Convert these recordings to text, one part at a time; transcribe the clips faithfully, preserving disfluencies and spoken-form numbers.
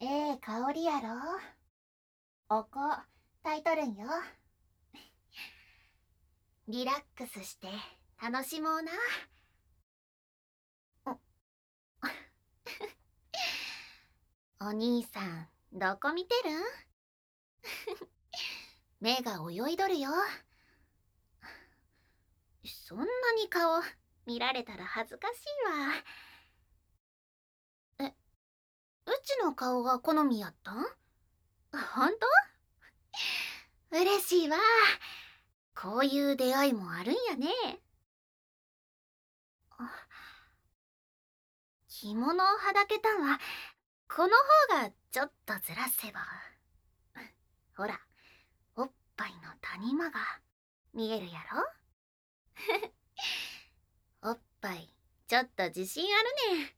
ええ香りやろ。お香炊いとるんよ。リラックスして楽しもうな。お兄さん、どこ見てるん？目が泳いどるよ。そんなに顔見られたら恥ずかしいわ。え、うちの顔が好みやったん？ほんと？嬉しいわ。こういう出会いもあるんやね。着物をはだけたんはこの方がちょっとずらせば。ほら、おっぱいの谷間が見えるやろ。おっぱいちょっと自信あるねん。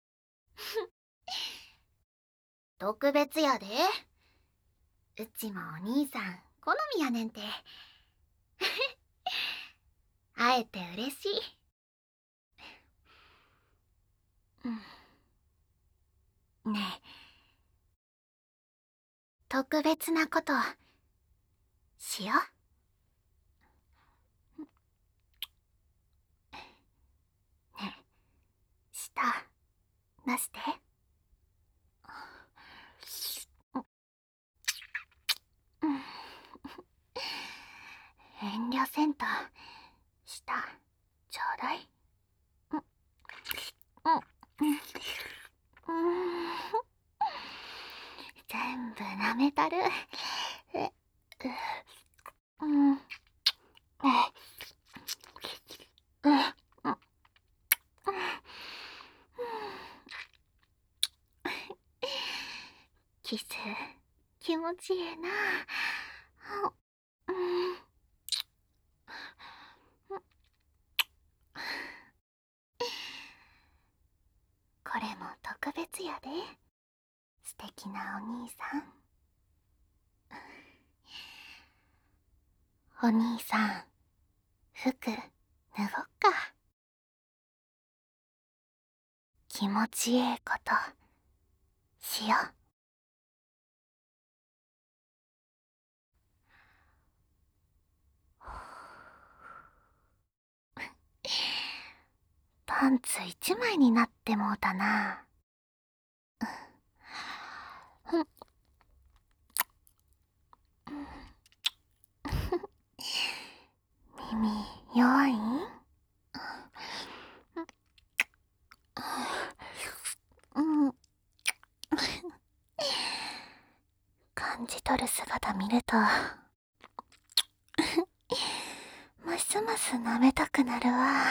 特別やで。うちもお兄さん好みやねんて。会えて嬉しい。うん、ねえ、特別なことしよう。ねえ、舌出して。遠慮せんと舌ちょうだい。うんうんうん、全部舐めたる。えうん、ええキス気持ちいいな。うん、これも特別やで。素敵なお兄さん。お兄さん、服脱ごっか。気持ちええことしよう。パンツ一枚になってもうたな。耳弱いん？うん。感じ取る姿見るとますます舐めたくなるわ。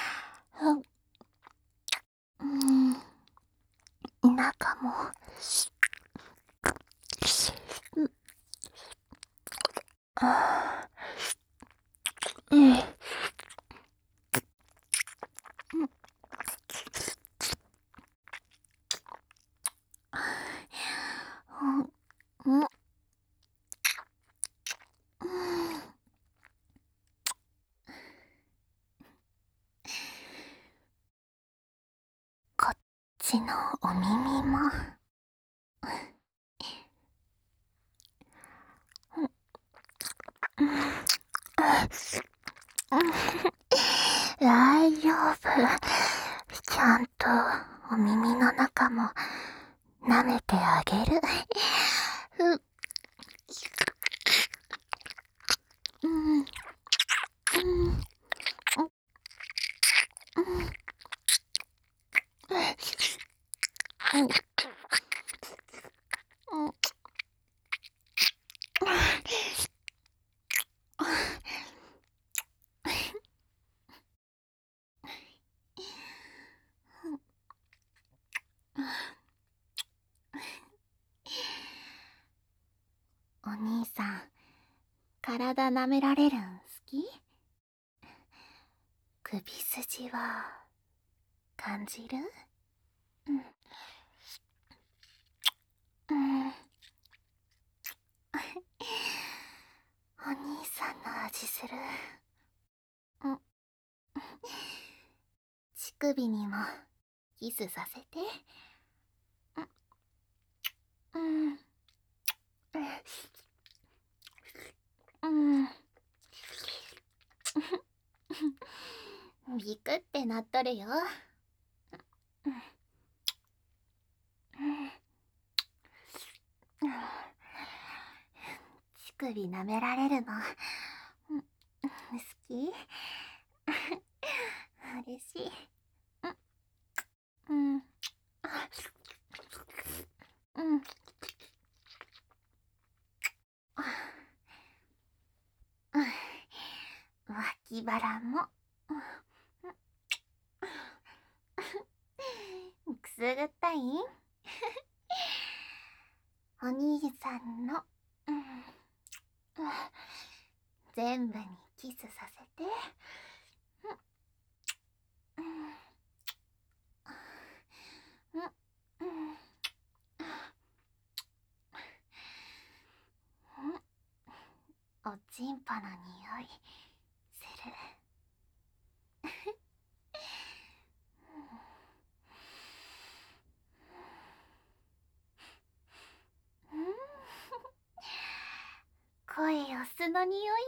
うん、中もあー、うん、うん、うん、こっちのお耳も。大丈夫。ちゃんとお耳の中も舐めてあげる。う、うん、うん、うん、うん、うん、お兄さん、体舐められるん好き？首筋は感じる？うん、うん。お兄さんの味する。うん、乳首にもキスさせて。 うん。うん。ビクってなっとるよ。乳首舐められるの好き？嬉しい。うん。うん。うん。脇腹も。くすぐったい？お兄さんの、うん、全部にキスさせて。おちんぽの匂いする。声オスの匂いやわ。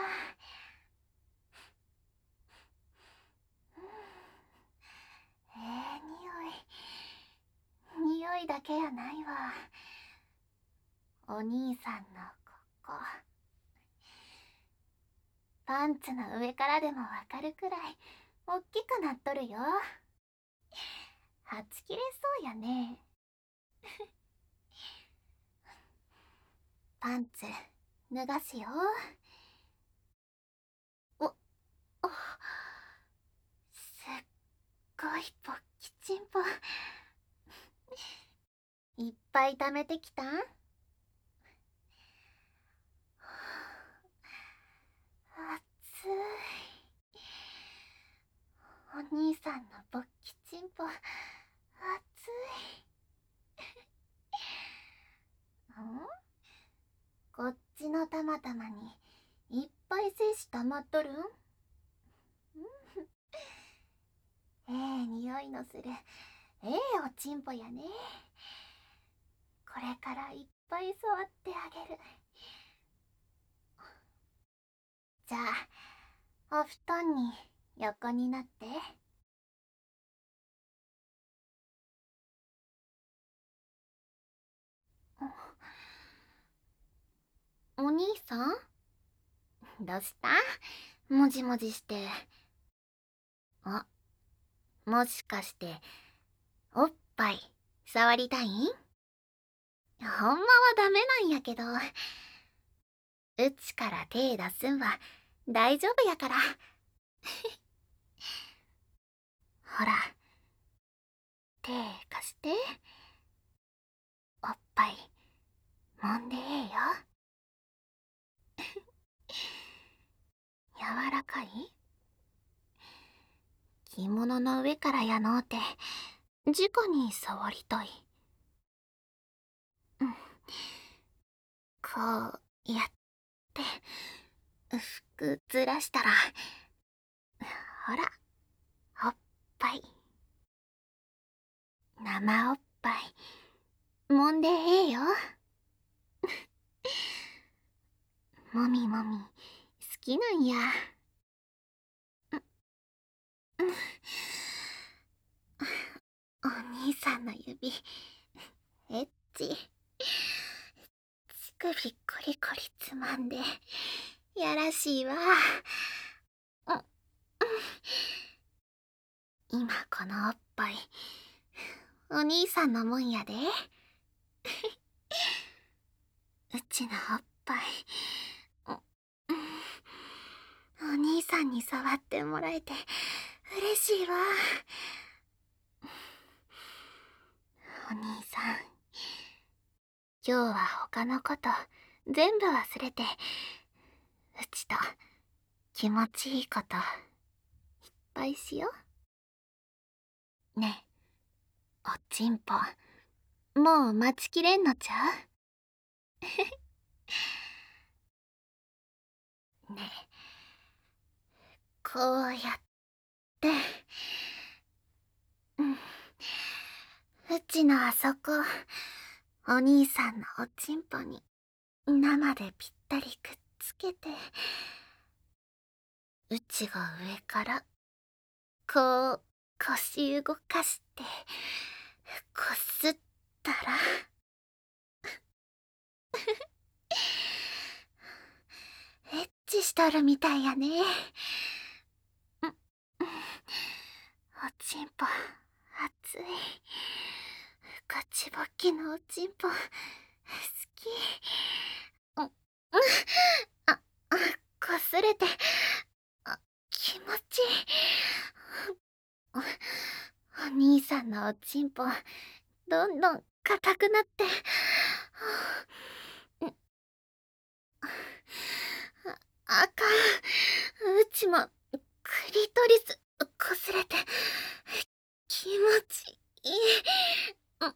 ええ匂い。匂いだけやないわ。お兄さんのここ。パンツの上からでもわかるくらいおっきくなっとるよ。はち切れそうやね。パンツ脱がすよ。お、お、すっごいポッキチンポ。いっぱい溜めてきたん？熱い。お兄さんのポッキチンポ熱い。ん？こっちのたまたまにいっぱい精子溜まっとるん？ええ匂いのするええおちんぽやね。これからいっぱい触ってあげる。じゃあお布団に横になって。お兄さん、どうした？もじもじして。あ、もしかしておっぱい触りたいん？ほんまはダメなんやけど、うちから手出すんは大丈夫やから。ほら、手貸して。おっぱい揉んでええよ。柔らかい？着物の上からやのうて直に触りたい。うん、こうやって服ずらしたら、ほら、おっぱい、生おっぱい揉んでええよ。もみもみ好きなんや。お兄さんの指エッチ。乳首コリコリつまんでやらしいわ。今このおっぱいお兄さんのもんやで。うちのおっぱいお兄さんに触ってもらえて嬉しいわ。お兄さん、今日は他のこと全部忘れてうちと気持ちいいこといっぱいしよう。ねえ、おちんぽもう待ちきれんのちゃう？ねえ、こうやってうん、うちのあそこお兄さんのおちんぽに生でぴったりくっつけて、うちが上からこう腰動かしてこすったらエッチしとるみたいやね。おちんぽ熱い。ガチボキのおちんぽ好き。うああこすれてあ気持ちいい。お兄さんのおちんぽどんどん硬くなって、ああかん。うちもクリトリスこすれて気持ちいい。あ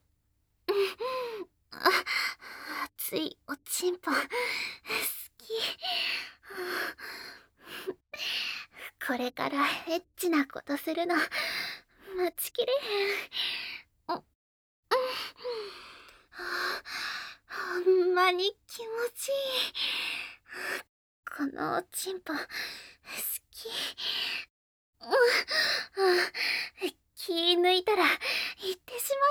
熱いおちんぽ好き。これからエッチなことするの待ちきれへん。ほんまに気持ちいい。このおちんぽ好き。気抜いたら行ってし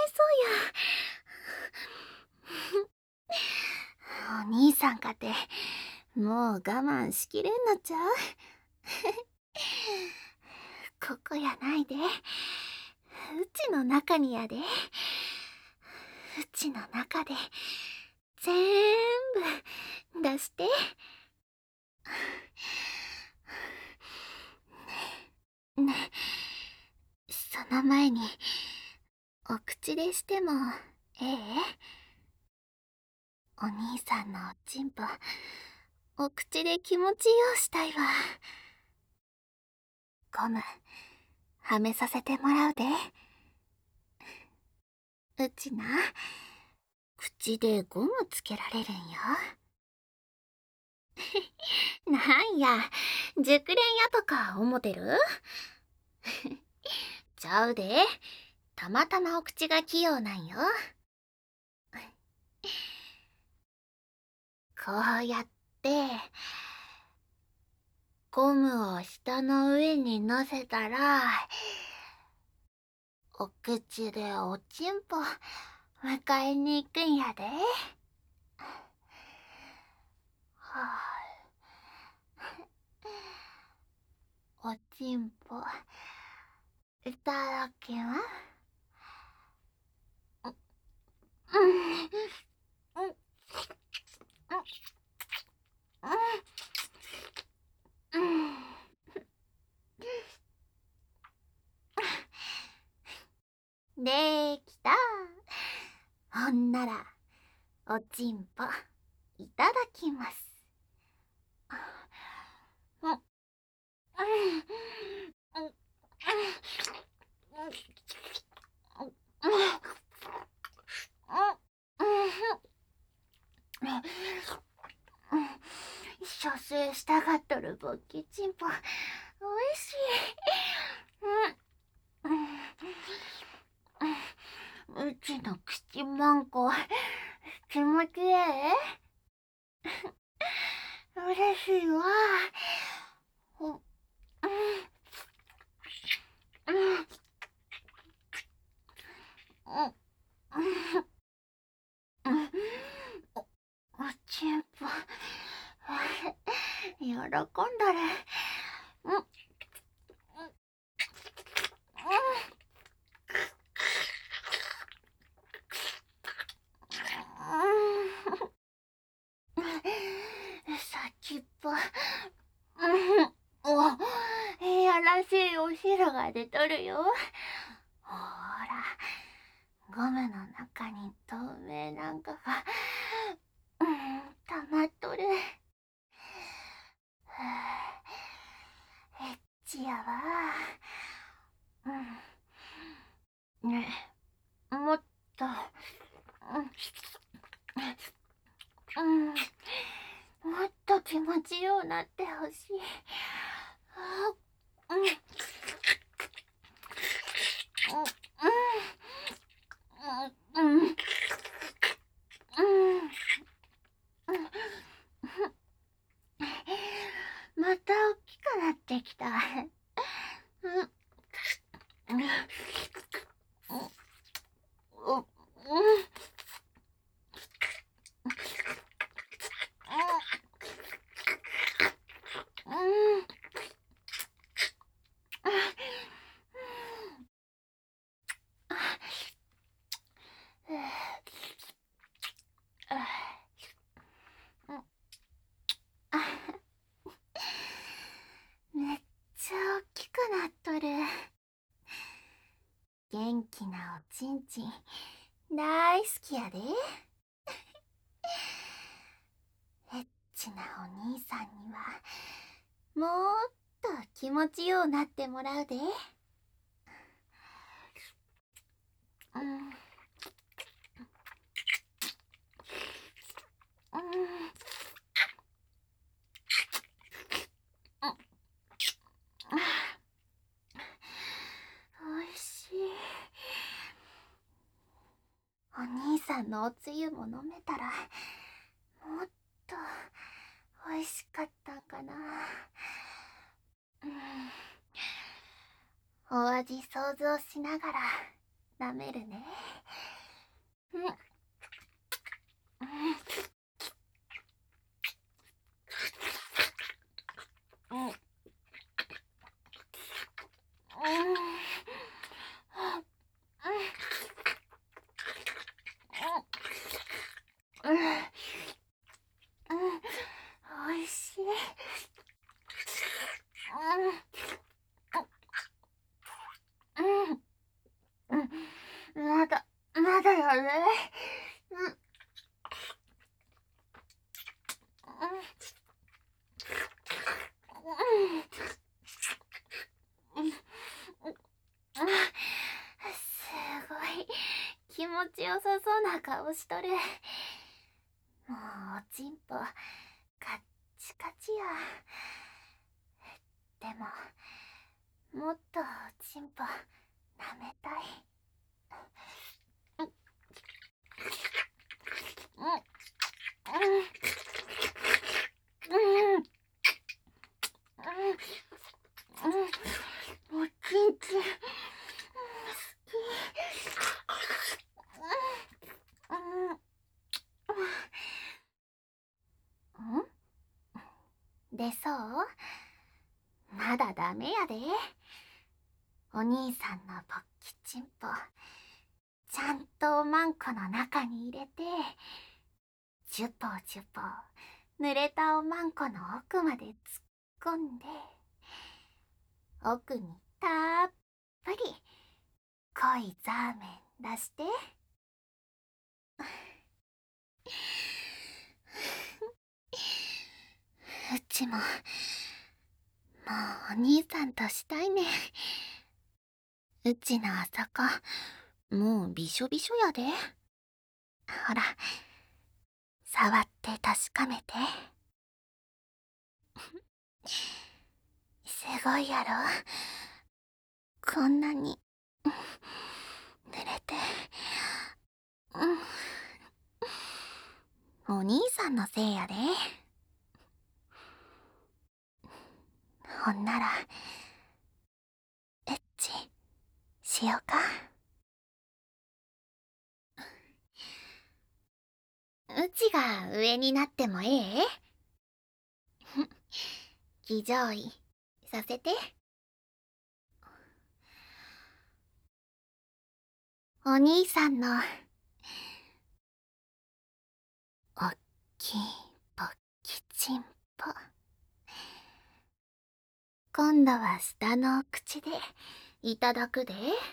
まいそうや。お兄さんかてもう我慢しきれんのちゃう？ここやないで。うちの中にやで。うちの中でぜーんぶ出して。ね、その前にお口でしてもええ？お兄さんのおちんぽお口で気持ちようしたいわ。ゴムはめさせてもらうで。うちな、口でゴムつけられるんよ。なんや、熟練やとか思ってる？ちゃうで。たまたまお口が器用なんよ。こうやってゴムを舌の上に乗せたら、お口でおちんぽ迎えに行くんやで。はあ、おちんぽいただきます。うんうんうんうん。できた。ほんならおちんぽいただきます。射精したがっとるボッキチンポおいしい。うちの口マンコ気持ちええ？嬉しいわ。おちんぽ喜んだれ。先っぽおいやらしいお汁が出とるよ。ほらゴムの中に透明なんかが溜まっとる。エッチやわ。ねえ、もっとうんもっと気持ちようなってほしい。うんうんうん気なおちんちん大好きやで。エッチなお兄さんにはもっと気持ちようなってもらうで。うん、うん、おいしい。お兄さんのおつゆも飲めたらもっとおいしかったんかな。うん、お味想像しながら舐めるね。うん、うん、うん、うん、うん、うん、おいしい。うん、うん、うん、まだまだやね。うん、うん、うん、うん、すごい気持ちよさそうな顔しとる。もうおちんぽカッチカチや。でももっとおちんぽ舐めたい。うん、うん、うん、うん、うん、おちんちん好き。うん、うん、うん、で、そうまだダメやで。お兄さんのぼっきちんぽちゃんとおまんこの中に入れて、ジュポジュポ濡れたおまんこの奥まで突っ込んで、奥にたっぷり濃いザーメン出して。うちももうお兄さんとしたいね。うちのあそこもうびしょびしょやで。ほら触って確かめて。すごいやろ、こんなに濡れて。うん、お兄さんのせいやで。ほんならエッチしようか。うちが上になってもええ？騎乗位させて。お兄さんのおっきいぼっきちんぽ、今度は下のお口でいただくで。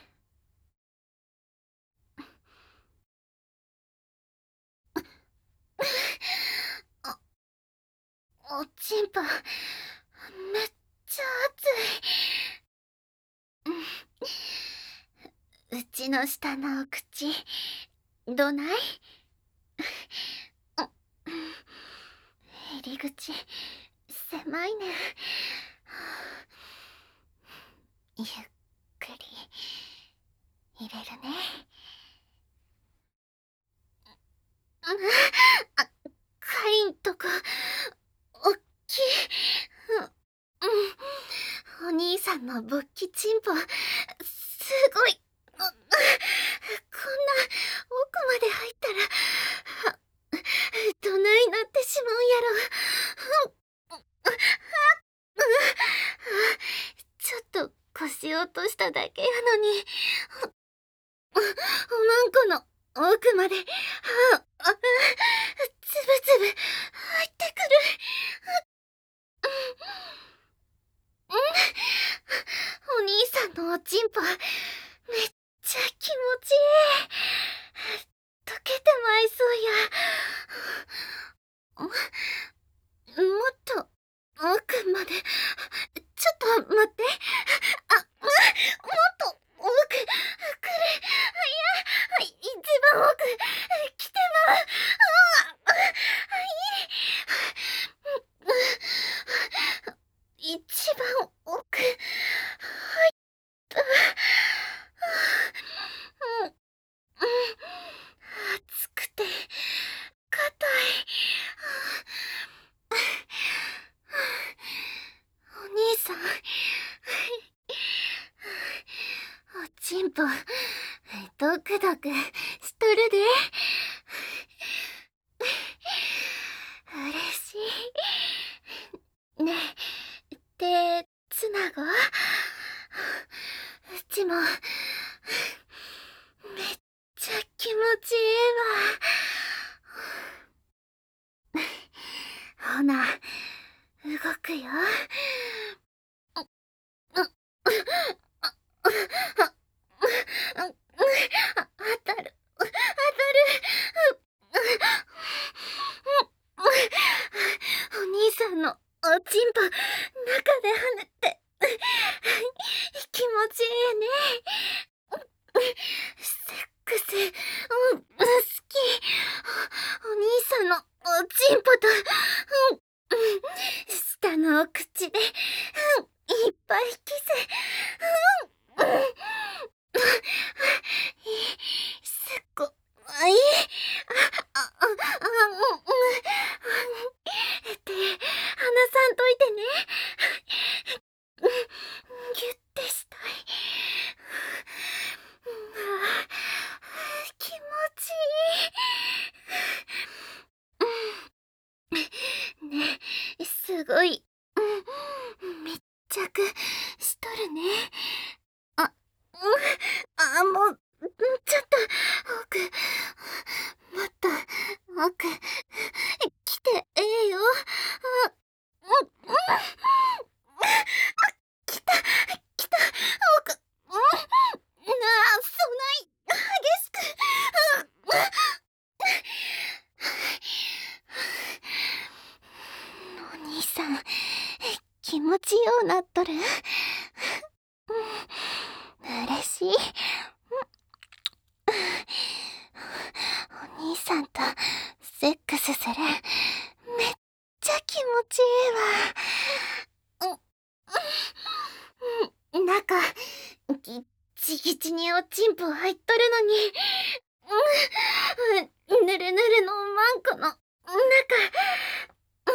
お、おちんぽめっちゃ熱い。うちの下のお口どない？入り口狭いね。ゆっくり入れるね。あ、かいんとこおっきい。うん、お兄さんのぼっきちんぽすごい。こんな奥まで入ったらどないなってしまうんやろ。ちょっと腰落としただけやのに、おまんこの奥までああつぶつぶ入ってくる。うん、お兄さんのおちんぽめっちゃ気持ちいい。溶けてまいそうや。ももっと奥まで。ちょっと待って。あ、もっと奥くれ。いや、一番奥来てまう。あいい。一番奥入った。熱くて硬い。お兄さん、おちんぽドクドクしとるで。嬉しいね。手つなごう。うちもめっちゃ気持ちいいわ。ほな、動くよ。当たる、当たる。お兄さんのおちんぽ中で跳ねて気持ちいいね。セックス、うん、好き。お兄さんのおちんぽと、うん、下のお口で、うん、いっぱいキス。うん、うん、すっごい。あ、あ、あ、あ、うん、うん。手、離さんといてね。ギュッてしたい。気持ちいい。ねえ、すごい。密着しとるね。あ、うん、あ、もう、ちょっと、奥、もっと、奥、来てええよ。あ、うん、うん、あ、来た、来た、奥、うん、あ、そない激しく、うん、お兄さん、気持ちようなっとる。嬉しい。お兄さんとセックスする。めっちゃ気持ちいいわ。うん、中、ぎっちぎちにおちんぽ入っとるのに、うん、ぬるぬるのマンコの中、うん、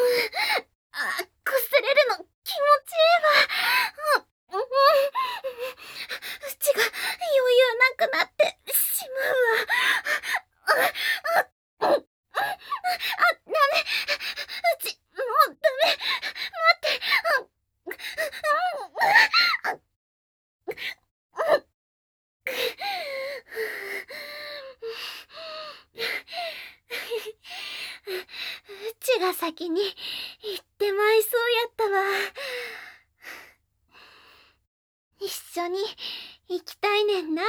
あ、こすれるの気持ちいいわ。うん、うん、うちが余裕なくなってしまうわ。あ、あ、うん、あ、ダメ。うち、もうダメ。待って。あ、うん、あ、うちが先に行ってまいそうやったわ。一緒に行きたいねんな。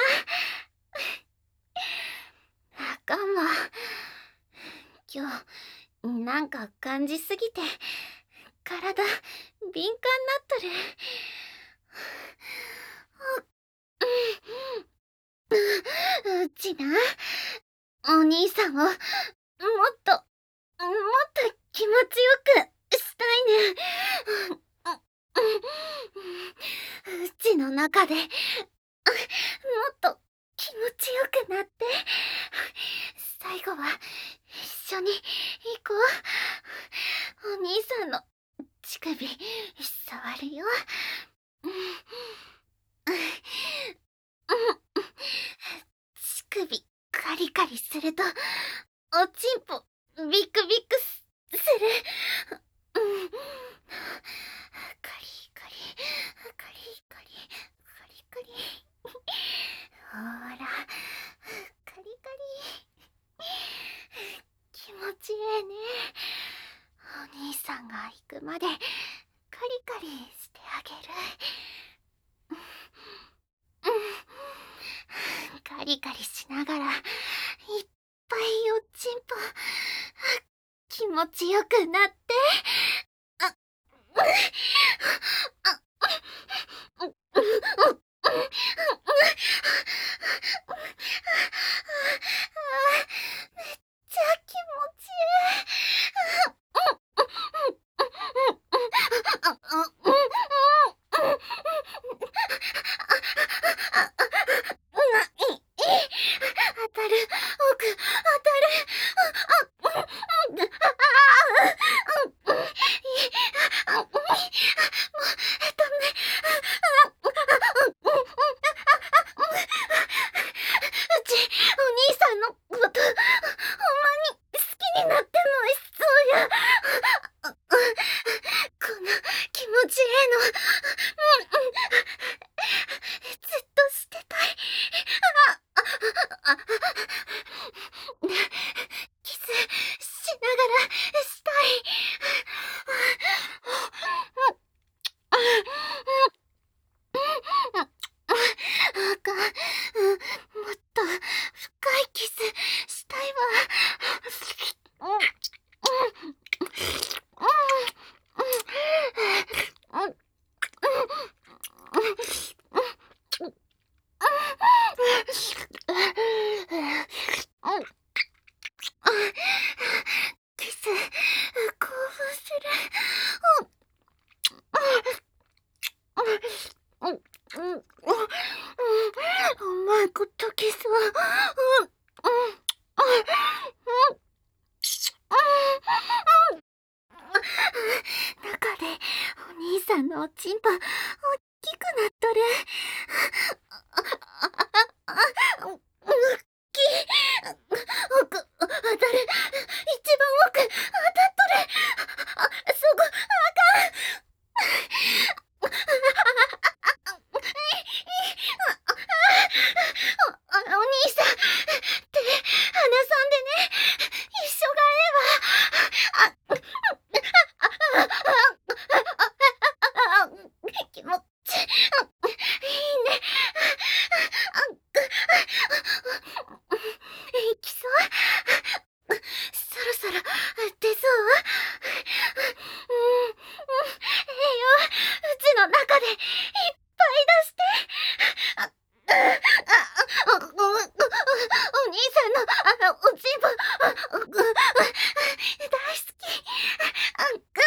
あかんわ。今日、なんか感じすぎて、体、敏感なっとる。うちな、お兄さんを、もっと、もっと気持ちよくしたいねん。うちの中で、もっと気持ちよくなって、最後は一緒に行こう。お兄さんの乳首、触るよ。乳首、カリカリすると、おちんぽ、ビクビクする。カリカリ、カリカリ、カリカリ。ほら、カリカリ。気持ちいいね。お兄さんが行くまでカリカリしてあげる。カリカリしながらいっぱいおちんぽ気持ちよくなって、あっあっめっちゃ気持ちいい。当たる、奥、当たる。もう、ダメ。うち、お兄さんのこと、ほんまに好きになってまいそうや。この気持ちええの、ずっとしてたい。キスしながらしたい。あかん、もっと深いキスしたいわ。キス、興奮する。うまいことキスは。中でお兄さんのおちんぽ大きくなっとる。大きい。奥当たる。一番奥当たっとる。あ、そこあかん。お、お兄さん、手離さんでね。一緒がええわ。あ、気持ちいいね。いきそう。そろそろ出そう。うん、ええよ。うちの中でいっぱい出して。あ、あ、お、お、お兄さんのあおちんぽ大好き。あ、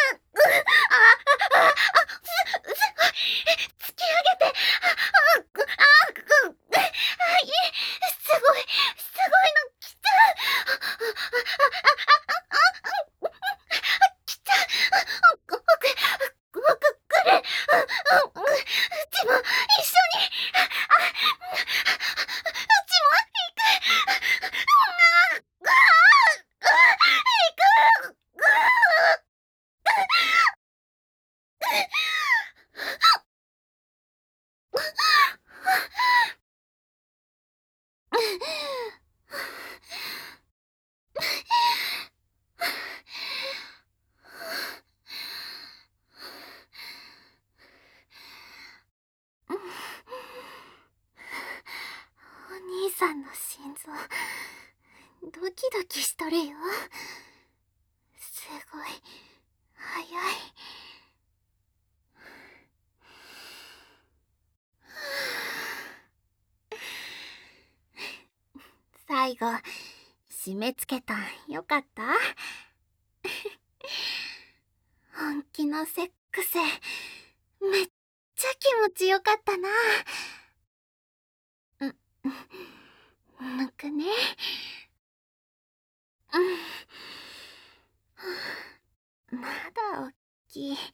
あ、す、すごい。突き上げて。あ、あ、あ、いい。すごい、すごいの来ちゃう。来ちゃう。奥、奥、奥来る。うちも一緒に。うちも行く。行く。お兄さんの心臓ドキドキしとるよ。すごい早い。最後締めつけたんよかった。本気のセックスめっちゃ気持ちよかったな。うん、むくね。うん、まだおっきい。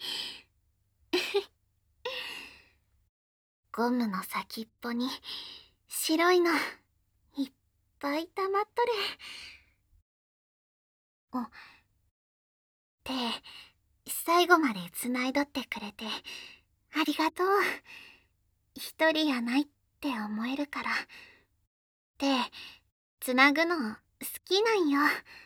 ゴムの先っぽに白いのいっぱい溜まっとる。お、手最後まで繋いどってくれてありがとう。一人やないって思えるから。手繋ぐの好きなんよ。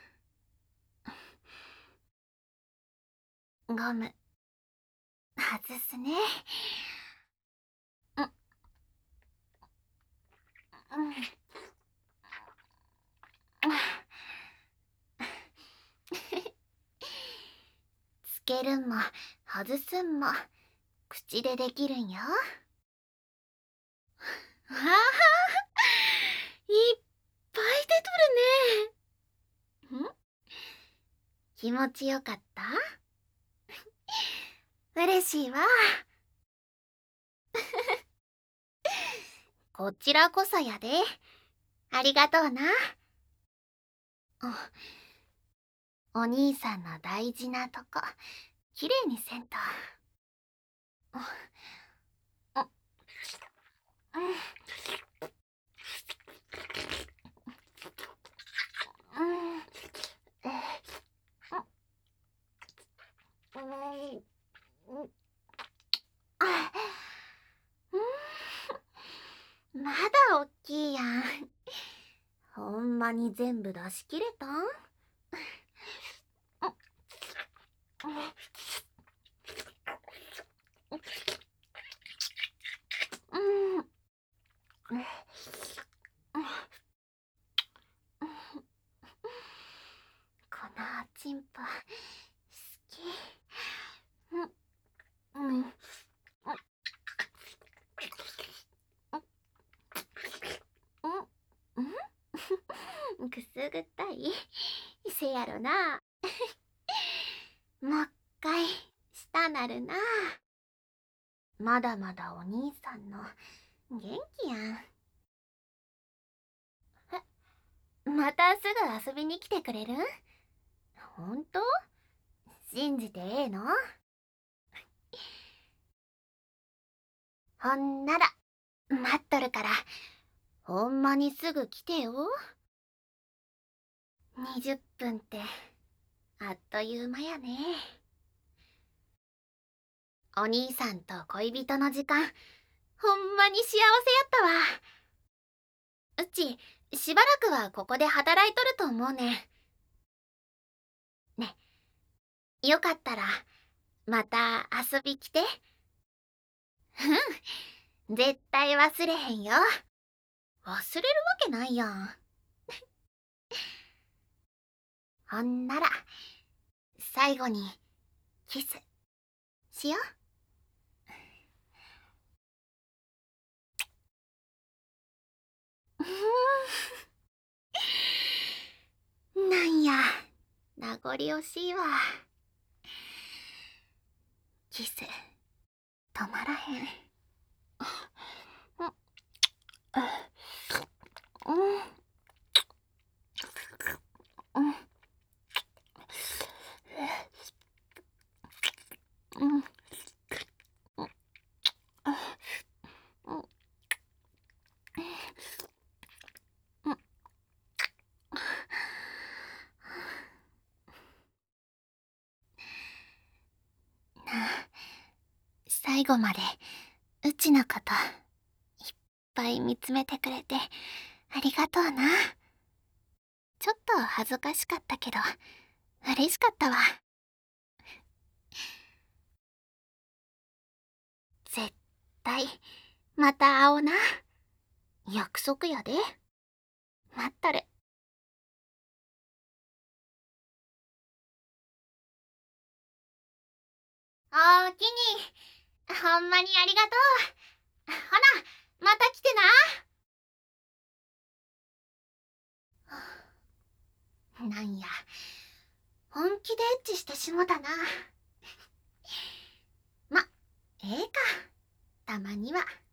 ゴム外すね。うん、うん。 けるんも外すんも口でできるんよ。わあ、いっぱい出とるね。ん？気持ちよかった？嬉しいわ。こちらこそやで。ありがとうな。お兄さんの大事なとこ、きれいにせんと。まだおっきいやん。ほんまに全部出し切れたん？このチンポ好き。うんうんうんくすぐったいせやろな。もう一回したなるな。まだまだお兄さんの元気やん。え、またすぐ遊びに来てくれるん？ほんと？信じてええの？ほんなら待っとるから、ほんまにすぐ来てよ。にじゅっぷんってあっという間やね。お兄さんと恋人の時間、ほんまに幸せやったわ。うちしばらくはここで働いとると思うねん。ね、よかったらまた遊び来て。うん、絶対忘れへんよ。忘れるわけないやん。ほんなら最後にキスしよう。なんや名残惜しいわ。キス止まらへん。最後までうちのこといっぱい見つめてくれてありがとうな。ちょっと恥ずかしかったけど嬉しかったわ。絶対また会おうな。約束やで。待っとる。おおきに、ほんまにありがとう。ほな、また来てな。なんや、本気でエッチしてしもたな。ま、ええか、たまには。